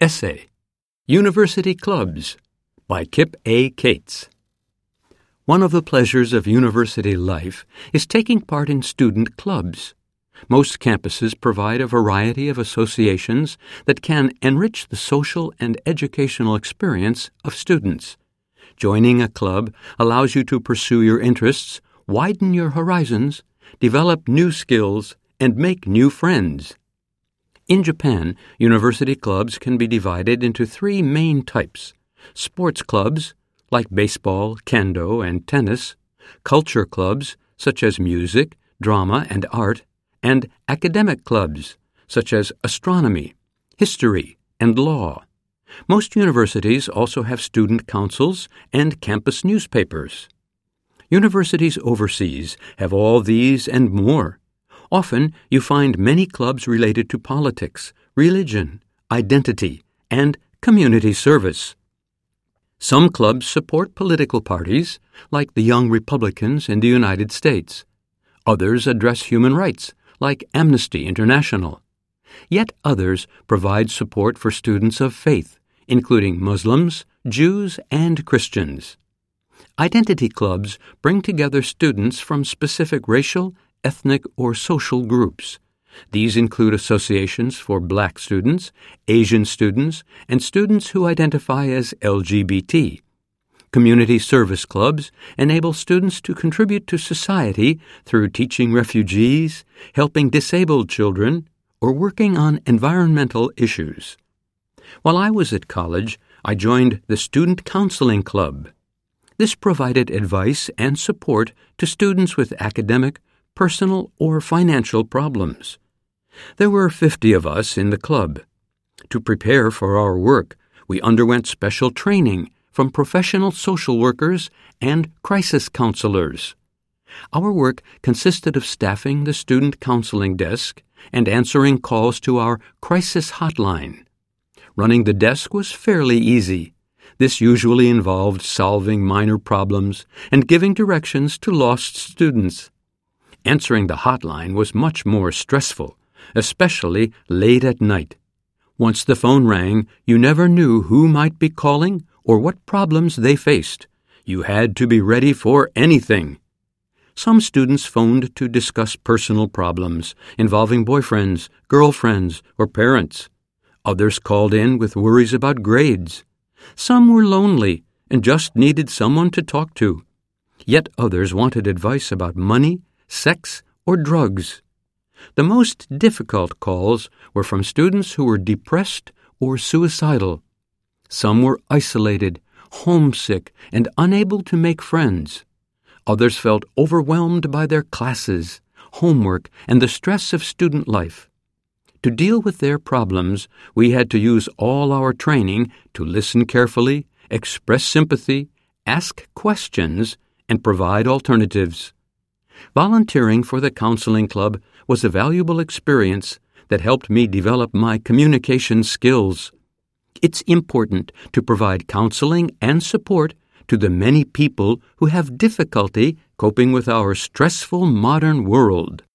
Essay, University Clubs, by Kip A. Cates. One of the pleasures of university life is taking part in student clubs. Most campuses provide a variety of associations that can enrich the social and educational experience of students. Joining a club allows you to pursue your interests, widen your horizons, develop new skills, and make new friends. In Japan, university clubs can be divided into three main types: sports clubs, like baseball, kendo, and tennis; culture clubs, such as music, drama, and art; and academic clubs, such as astronomy, history, and law. Most universities also have student councils and campus newspapers. Universities overseas have all these and more. Often you find many clubs related to politics, religion, identity, and community service. Some clubs support political parties, like the Young Republicans in the United States. Others address human rights, like Amnesty International. Yet others provide support for students of faith, including Muslims, Jews, and Christians. Identity clubs bring together students from specific racial, ethnic, or social groups. These include associations for Black students, Asian students, and students who identify as LGBT. Community service clubs enable students to contribute to society through teaching refugees, helping disabled children, or working on environmental issues. While I was at college, I joined the Student Counseling Club. This provided advice and support to students with academic, personal, or financial problems. There were 50 of us in the club. To prepare for our work, we underwent special training from professional social workers and crisis counselors. Our work consisted of staffing the student counseling desk and answering calls to our crisis hotline. Running the desk was fairly easy. This usually involved solving minor problems and giving directions to lost students. Answering the hotline was much more stressful, especially late at night. Once the phone rang, you never knew who might be calling or what problems they faced. You had to be ready for anything. Some students phoned to discuss personal problems involving boyfriends, girlfriends, or parents. Others called in with worries about grades. Some were lonely and just needed someone to talk to. Yet others wanted advice about money, sex, or drugs. The most difficult calls were from students who were depressed or suicidal. Some were isolated, homesick, and unable to make friends. Others felt overwhelmed by their classes, homework, and the stress of student life. To deal with their problems, we had to use all our training to listen carefully, express sympathy, ask questions, and provide alternatives. Volunteering for the counseling club was a valuable experience that helped me develop my communication skills. It's important to provide counseling and support to the many people who have difficulty coping with our stressful modern world.